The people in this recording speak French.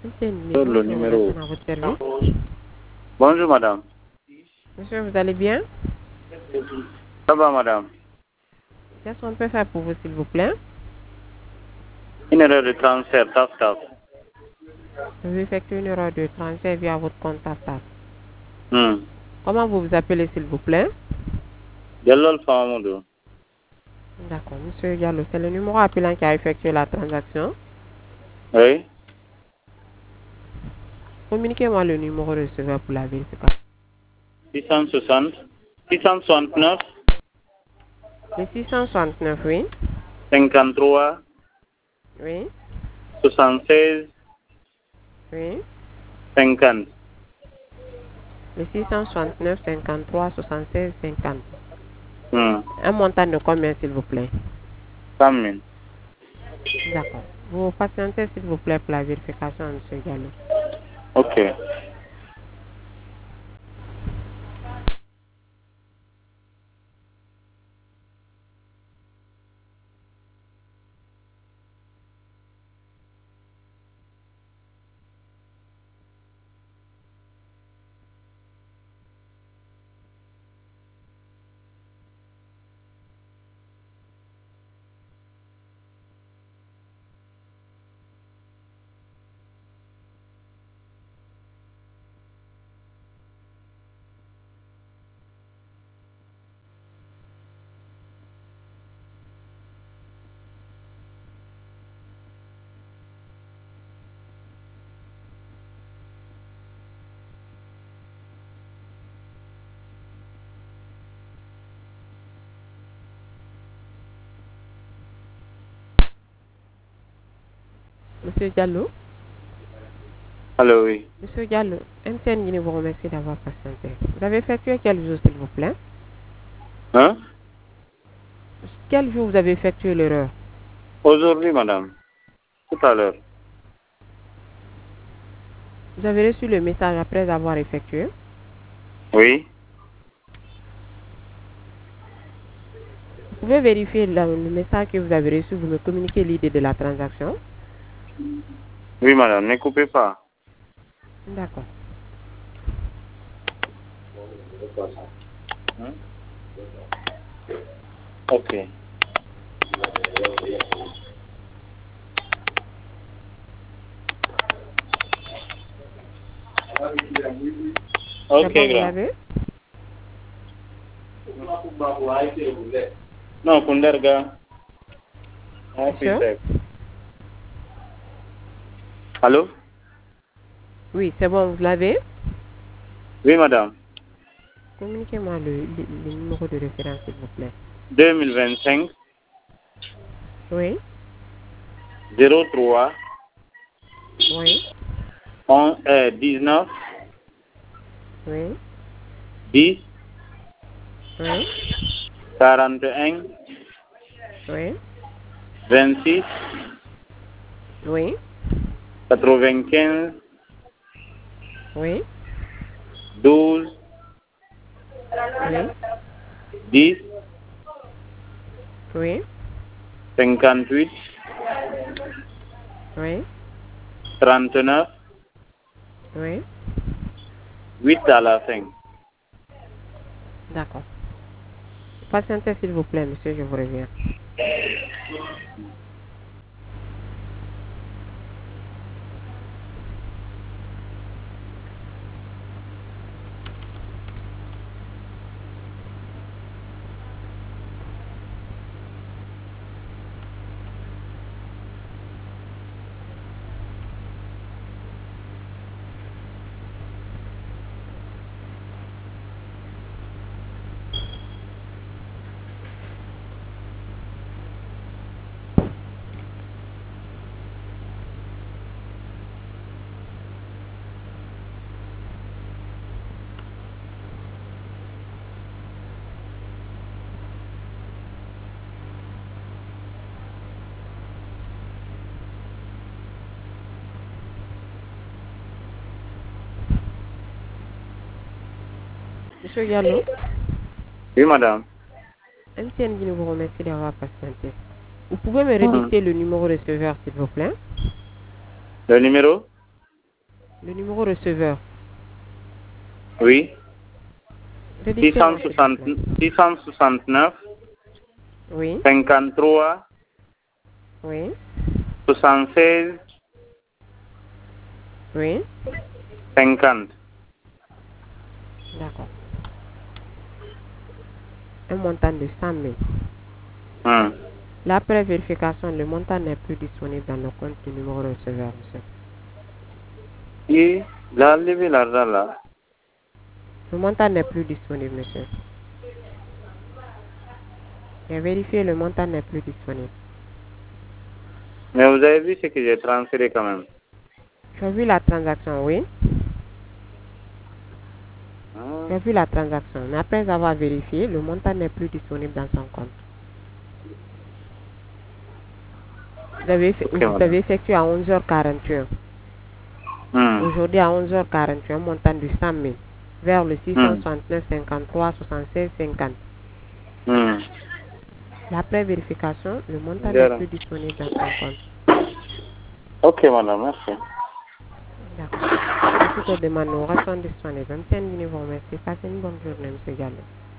Le numéro. À votre service. Bonjour madame. Monsieur, vous allez bien? Ça va madame? Qu'est-ce qu'on peut faire pour vous, s'il vous plaît? Une erreur de transfert, taf taf. Vous effectuez une erreur de transfert via votre compte TAF. Hmm. Comment vous vous appelez, s'il vous plaît? Jalal Fahamoudou. D'accord, monsieur Diallo, c'est le numéro appelant qui a effectué la transaction. Oui. Communiquez-moi le numéro receveur pour la vérification. 660, 669, Le 669, oui. 53, Oui. 76, Oui. 50. Le 669 53 76 50. Hmm. Un montant de combien, s'il vous plaît? 100 000. D'accord. Vous patientez, s'il vous plaît, pour la vérification, monsieur Diallo. Ok. Monsieur Diallo? Allô, oui. Monsieur Diallo, MTN Guinée vous remercie d'avoir patienté. Vous avez effectué quel jour, s'il vous plaît? Hein? Quel jour vous avez effectué l'erreur? Aujourd'hui, madame. Tout à l'heure. Vous avez reçu le message après avoir effectué? Oui. Vous pouvez vérifier le message que vous avez reçu, vous me communiquez l'idée de la transaction? Oui, madame. Ne coupez pas. D'accord. Hein? Ok. C'est Ok, bon, vous grand. l'avez? Non, Kundarga. Mon fils. Monsieur? Allô? Oui, c'est bon, vous l'avez? Oui, madame. Communiquez-moi le numéro de référence, s'il vous plaît. 2025 Oui, 03 oui, 19 oui, 10 oui, 41 oui, 26 oui, 95 oui, 12 oui, 10 oui, 58 oui, 39 oui. 8 à la fin. D'accord. Patientez, s'il vous plaît, monsieur, je vous reviens. Monsieur Diallo, Oui, madame. MTN Guinée vous remercie d'avoir patienté. Vous pouvez me Hmm. redicter le numéro receveur, s'il vous plaît? Le numéro? Le numéro receveur. Oui. Redites-moi, s'il vous plaît. 669 Oui, 53 oui, 76 oui. 50. D'accord. Un montant de 100 000. Hmm. L'après vérification, le montant n'est plus disponible dans le compte du numéro receveur, monsieur. Et là, levé l'argent là. Le montant n'est plus disponible, monsieur. J'ai vérifié, le montant n'est plus disponible. Mais vous avez vu ce que j'ai transféré quand même. J'ai vu la transaction, oui. Hmm. J'ai vu la transaction. Mais après avoir vérifié, le montant n'est plus disponible dans son compte. Vous avez effectué à 11h41. Hmm. Aujourd'hui, à 11h41, un montant de 100 000 vers le Hmm. 669 53 76 50. Hmm. L'après vérification, le montant n'est Bien. plus disponible dans son compte. Ok, madame, merci. D'accord. Toutes les demandes nous restent disponibles. Merci, merci. Passez une bonne journée, M. Gallo.